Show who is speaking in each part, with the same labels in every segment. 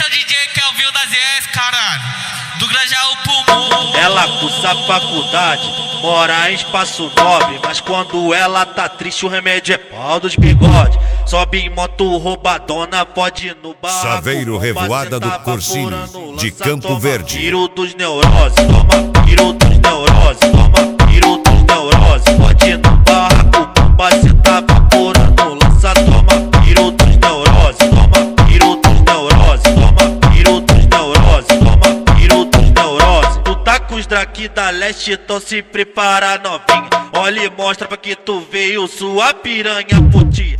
Speaker 1: é o DJ Kelvin das ES, caralho, do Grajaú Pulmão.
Speaker 2: Ela cursa faculdade, mora em Espaço Nobre, mas quando ela tá triste o remédio é pau dos bigode. Sobe em moto roubadona, pode no barraco.
Speaker 3: Saveiro Revoada do Corsini, de Campo Verde.
Speaker 2: Tiro dos neuroses, toma tiro dos neuroses, toma tiro dos neuroses. Pode no barraco, bomba cê tá vaporando, lança, toma tiro dos neuroses, toma tiro dos neuroses, toma tiro dos neuroses, toma tiro dos neuroses. Tu tá com os draki da leste, então se prepara novinha. Olha e mostra pra que tu veio sua piranha putinha.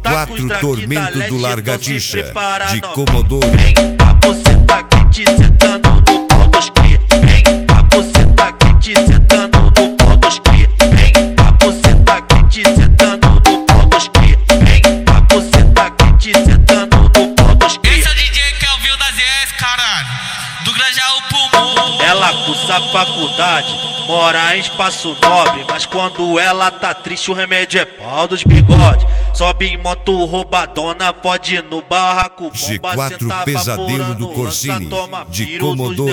Speaker 3: G4 Tormento do Largatixa, de Comodoro.
Speaker 2: Vem, a você tá quente, sentando no pau dos cria. Vem, a você tá quente, sentando no pau dos cria. Vem, a você tá quente, sentando no pau dos cria. Vem, a você tá quente, sentando no pau dos cria.
Speaker 1: Esse é o DJ Kelvin das ES, caralho, do Grajaú Pulmão.
Speaker 2: Ela cursa faculdade, mora em Espaço Nobre, mas quando ela tá triste o remédio é pau dos bigode. Sobe em moto roubadona, pode no barraco.
Speaker 3: G4 Pesadelo do Corsini, de Comodoro.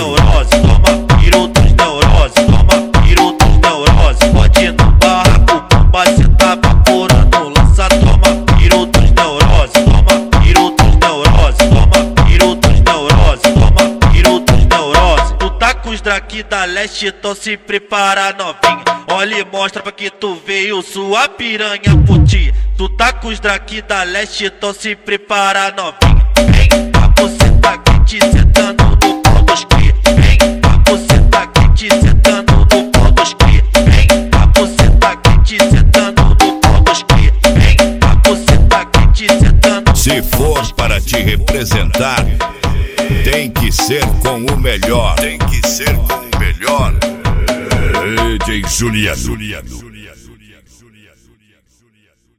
Speaker 2: Toma tiro dos neuroses, toma tiro dos neuroses. Pode no barraco, bomba cê tá vaporando, lança, toma tiro dos neuroses, toma tiro dos neuroses, toma tiro dos neuroses, toma tiro dos neuroses. Tu tá com os draki da leste, então se prepara novinha. Olha e mostra pra que tu veio sua piranha putinha. Tu tá com os draki da leste, então se prepara novinha. Vem, a você tá quente, sentando no pau dos cria. Vem, a você tá quente, sentando no pau dos cria. Vem, a você tá quente, sentando no pau dos cria. Vem, a você tá quente, sentando.
Speaker 3: Se for para te representar, tem que ser com o melhor. Tem que ser com o melhor. DJ Juliano.